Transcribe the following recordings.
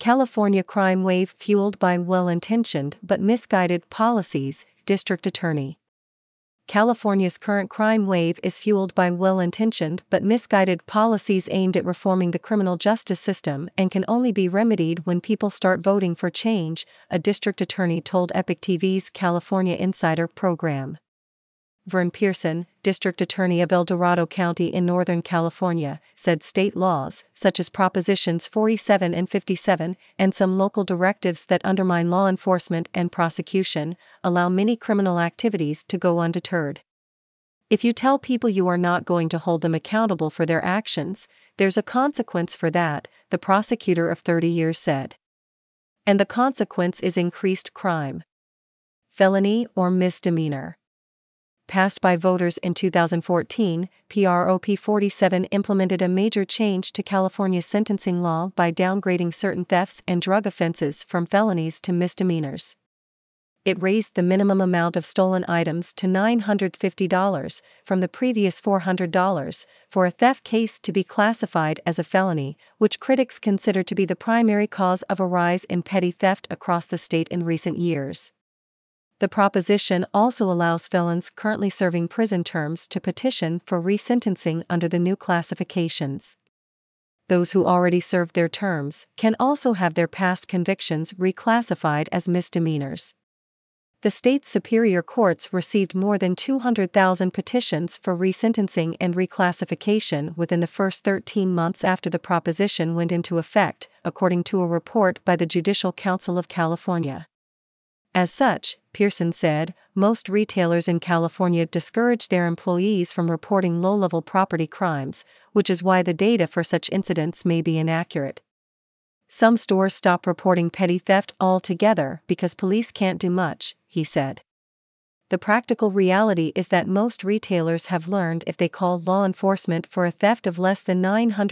California crime wave fueled by well-intentioned but misguided policies, District Attorney. California's current crime wave is fueled by well-intentioned but misguided policies aimed at reforming the criminal justice system and can only be remedied when people start voting for change, a district attorney told Epic TV's California Insider program. Vern Pearson, district attorney of El Dorado County in Northern California, said state laws, such as Propositions 47 and 57, and some local directives that undermine law enforcement and prosecution, allow many criminal activities to go undeterred. If you tell people you are not going to hold them accountable for their actions, there's a consequence for that, the prosecutor of 30 years said. And the consequence is increased crime. Felony or misdemeanor. Passed by voters in 2014, Prop 47 implemented a major change to California's sentencing law by downgrading certain thefts and drug offenses from felonies to misdemeanors. It raised the minimum amount of stolen items to $950, from the previous $400, for a theft case to be classified as a felony, which critics consider to be the primary cause of a rise in petty theft across the state in recent years. The proposition also allows felons currently serving prison terms to petition for resentencing under the new classifications. Those who already served their terms can also have their past convictions reclassified as misdemeanors. The state's superior courts received more than 200,000 petitions for resentencing and reclassification within the first 13 months after the proposition went into effect, according to a report by the Judicial Council of California. As such, Pearson said, most retailers in California discourage their employees from reporting low-level property crimes, which is why the data for such incidents may be inaccurate. Some stores stop reporting petty theft altogether because police can't do much, he said. The practical reality is that most retailers have learned if they call law enforcement for a theft of less than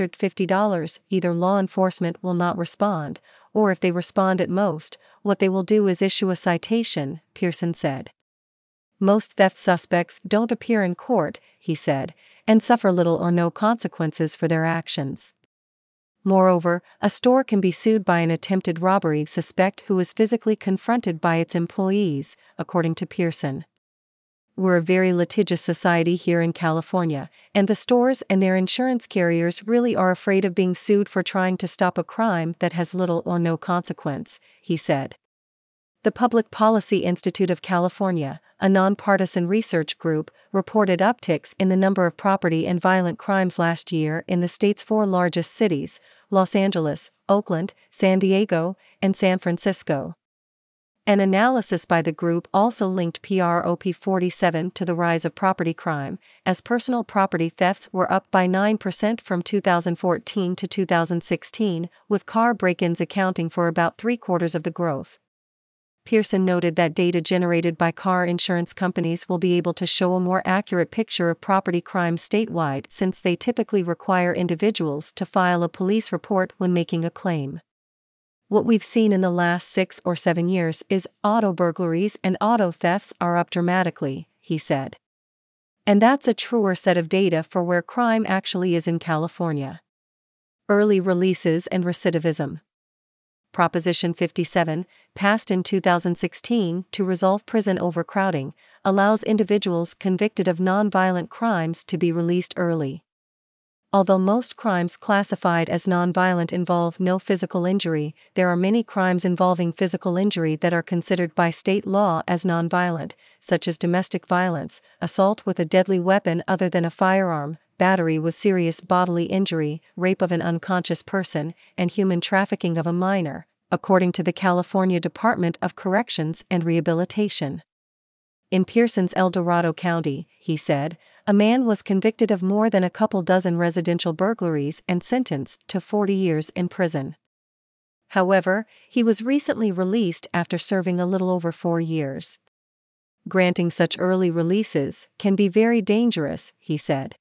$950, either law enforcement will not respond, or if they respond at most, what they will do is issue a citation, Pearson said. Most theft suspects don't appear in court, he said, and suffer little or no consequences for their actions. Moreover, a store can be sued by an attempted robbery suspect who is physically confronted by its employees, according to Pearson. We're a very litigious society here in California, and the stores and their insurance carriers really are afraid of being sued for trying to stop a crime that has little or no consequence, he said. The Public Policy Institute of California, a nonpartisan research group, reported upticks in the number of property and violent crimes last year in the state's 4 largest cities, Los Angeles, Oakland, San Diego, and San Francisco. An analysis by the group also linked Prop 47 to the rise of property crime, as personal property thefts were up by 9% from 2014 to 2016, with car break-ins accounting for about 3/4 of the growth. Pearson noted that data generated by car insurance companies will be able to show a more accurate picture of property crime statewide since they typically require individuals to file a police report when making a claim. What we've seen in the last 6 or 7 years is auto burglaries and auto thefts are up dramatically, he said. And that's a truer set of data for where crime actually is in California. Early releases and recidivism. Proposition 57, passed in 2016 to resolve prison overcrowding, allows individuals convicted of nonviolent crimes to be released early. Although most crimes classified as nonviolent involve no physical injury, there are many crimes involving physical injury that are considered by state law as nonviolent, such as domestic violence, assault with a deadly weapon other than a firearm, battery with serious bodily injury, rape of an unconscious person, and human trafficking of a minor, according to the California Department of Corrections and Rehabilitation. In Pearson's El Dorado County, he said, a man was convicted of more than a couple dozen residential burglaries and sentenced to 40 years in prison. However, he was recently released after serving a little over 4 years. Granting such early releases can be very dangerous, he said.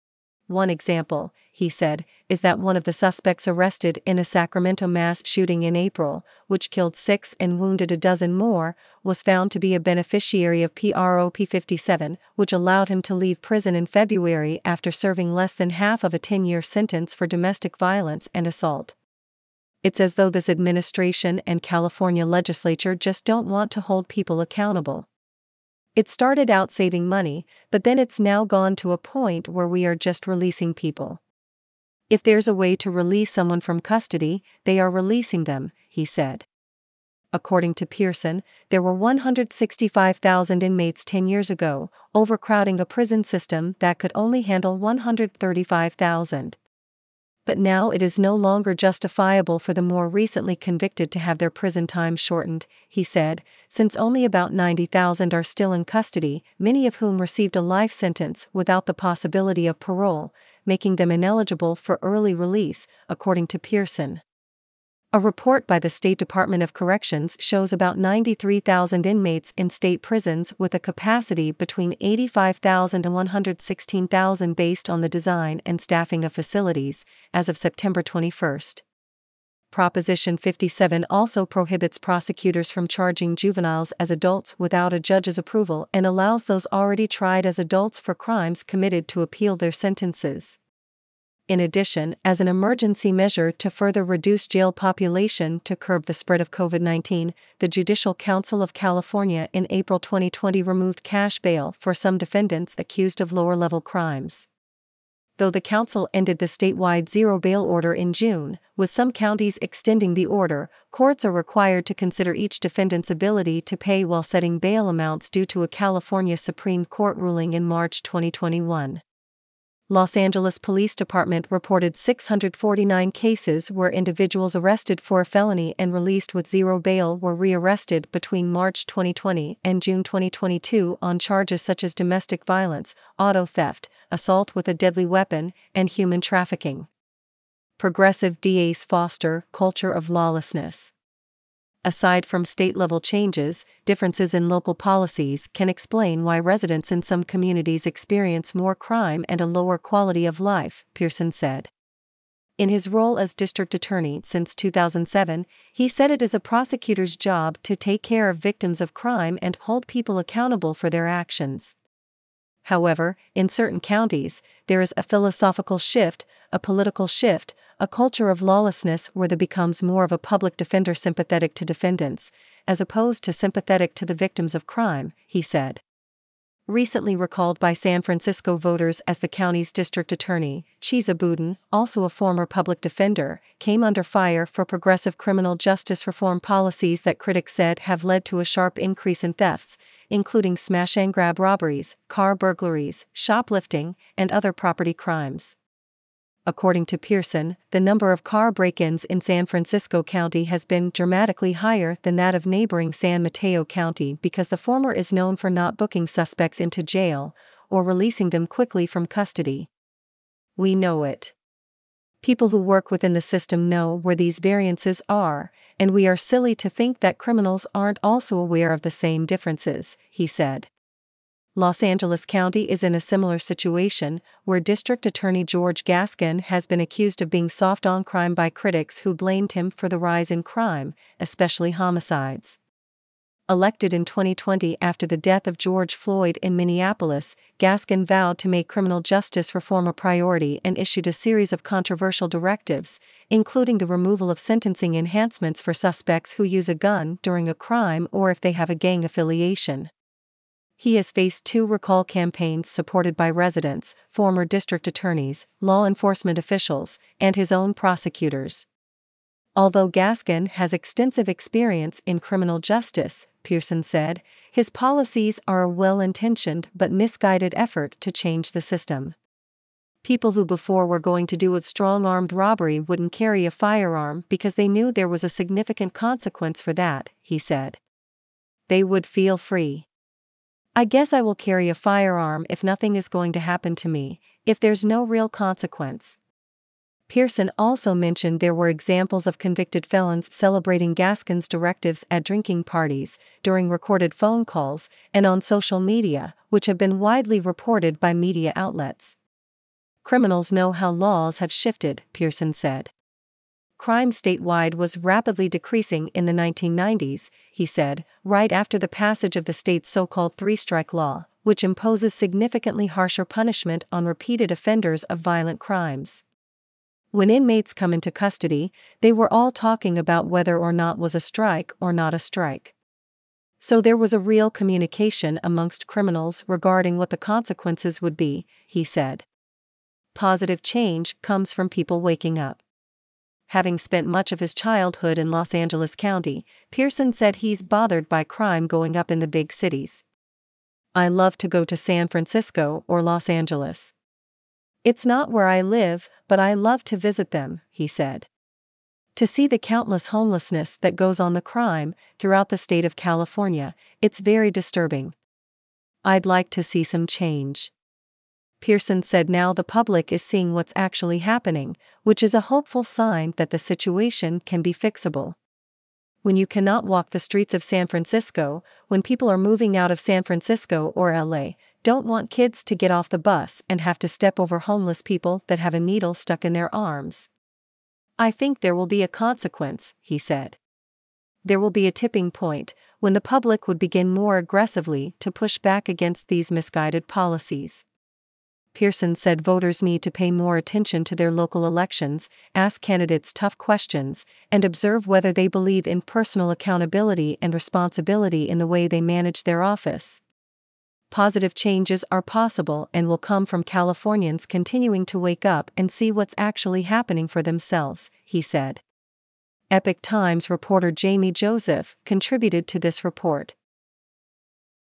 One example, he said, is that one of the suspects arrested in a Sacramento mass shooting in April, which killed 6 and wounded a dozen more, was found to be a beneficiary of Prop 57, which allowed him to leave prison in February after serving less than half of a 10-year sentence for domestic violence and assault. It's as though this administration and California legislature just don't want to hold people accountable. It started out saving money, but then it's now gone to a point where we are just releasing people. If there's a way to release someone from custody, they are releasing them, he said. According to Pearson, there were 165,000 inmates 10 years ago, overcrowding a prison system that could only handle 135,000. But now it is no longer justifiable for the more recently convicted to have their prison time shortened, he said, since only about 90,000 are still in custody, many of whom received a life sentence without the possibility of parole, making them ineligible for early release, according to Pearson. A report by the State Department of Corrections shows about 93,000 inmates in state prisons with a capacity between 85,000 and 116,000 based on the design and staffing of facilities, as of September 21. Proposition 57 also prohibits prosecutors from charging juveniles as adults without a judge's approval and allows those already tried as adults for crimes committed to appeal their sentences. In addition, as an emergency measure to further reduce jail population to curb the spread of COVID-19, the Judicial Council of California in April 2020 removed cash bail for some defendants accused of lower-level crimes. Though the council ended the statewide zero bail order in June, with some counties extending the order, courts are required to consider each defendant's ability to pay while setting bail amounts due to a California Supreme Court ruling in March 2021. Los Angeles Police Department reported 649 cases where individuals arrested for a felony and released with zero bail were rearrested between March 2020 and June 2022 on charges such as domestic violence, auto theft, assault with a deadly weapon, and human trafficking. Progressive DAs foster culture of lawlessness. Aside from state-level changes, differences in local policies can explain why residents in some communities experience more crime and a lower quality of life, Pearson said. In his role as district attorney since 2007, he said it is a prosecutor's job to take care of victims of crime and hold people accountable for their actions. However, in certain counties, there is a philosophical shift, a political shift, a culture of lawlessness where there becomes more of a public defender sympathetic to defendants, as opposed to sympathetic to the victims of crime, he said. Recently recalled by San Francisco voters as the county's district attorney, Chesa Boudin, also a former public defender, came under fire for progressive criminal justice reform policies that critics said have led to a sharp increase in thefts, including smash-and-grab robberies, car burglaries, shoplifting, and other property crimes. According to Pearson, the number of car break-ins in San Francisco County has been dramatically higher than that of neighboring San Mateo County because the former is known for not booking suspects into jail or releasing them quickly from custody. We know it. People who work within the system know where these variances are, and we are silly to think that criminals aren't also aware of the same differences, he said. Los Angeles County is in a similar situation, where District Attorney George Gascon has been accused of being soft on crime by critics who blamed him for the rise in crime, especially homicides. Elected in 2020 after the death of George Floyd in Minneapolis, Gascon vowed to make criminal justice reform a priority and issued a series of controversial directives, including the removal of sentencing enhancements for suspects who use a gun during a crime or if they have a gang affiliation. He has faced 2 recall campaigns supported by residents, former district attorneys, law enforcement officials, and his own prosecutors. Although Gascon has extensive experience in criminal justice, Pearson said, his policies are a well-intentioned but misguided effort to change the system. People who before were going to do a strong-armed robbery wouldn't carry a firearm because they knew there was a significant consequence for that, he said. They would feel free. I guess I will carry a firearm if nothing is going to happen to me, if there's no real consequence. Pearson also mentioned there were examples of convicted felons celebrating Gascon's directives at drinking parties, during recorded phone calls, and on social media, which have been widely reported by media outlets. Criminals know how laws have shifted, Pearson said. Crime statewide was rapidly decreasing in the 1990s, he said, right after the passage of the state's so-called three-strike law, which imposes significantly harsher punishment on repeated offenders of violent crimes. When inmates come into custody, they were all talking about whether or not was a strike or not a strike. So there was a real communication amongst criminals regarding what the consequences would be, he said. Positive change comes from people waking up. Having spent much of his childhood in Los Angeles County, Pearson said he's bothered by crime going up in the big cities. I love to go to San Francisco or Los Angeles. It's not where I live, but I love to visit them, he said. To see the countless homelessness that goes on the crime throughout the state of California, it's very disturbing. I'd like to see some change. Pearson said now the public is seeing what's actually happening, which is a hopeful sign that the situation can be fixable. When you cannot walk the streets of San Francisco, when people are moving out of San Francisco or LA, don't want kids to get off the bus and have to step over homeless people that have a needle stuck in their arms. I think there will be a consequence, he said. There will be a tipping point when the public would begin more aggressively to push back against these misguided policies. Pearson said voters need to pay more attention to their local elections, ask candidates tough questions, and observe whether they believe in personal accountability and responsibility in the way they manage their office. Positive changes are possible and will come from Californians continuing to wake up and see what's actually happening for themselves, he said. Epoch Times reporter Jamie Joseph contributed to this report.